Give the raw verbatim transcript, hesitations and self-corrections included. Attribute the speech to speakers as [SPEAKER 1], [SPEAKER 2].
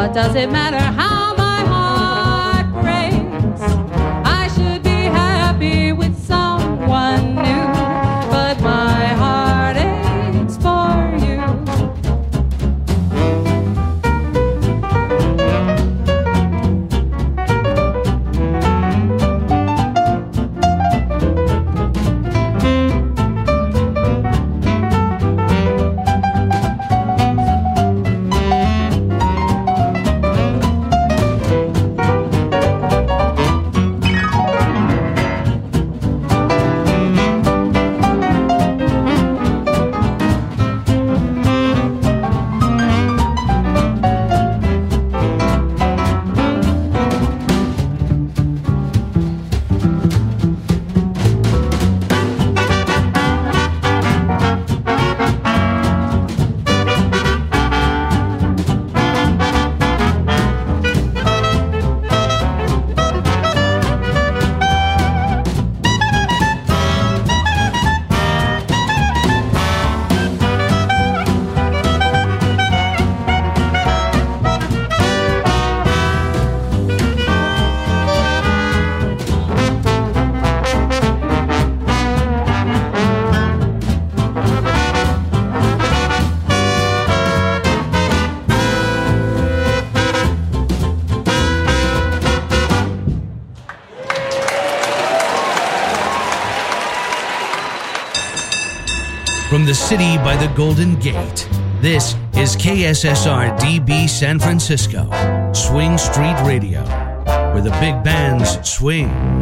[SPEAKER 1] What does it matter how my heart breaks? I should be happy with someone new, but my heart aches for you.
[SPEAKER 2] From the city by the Golden Gate, this is K S S R D B San Francisco, Swing Street Radio, where the big bands swing.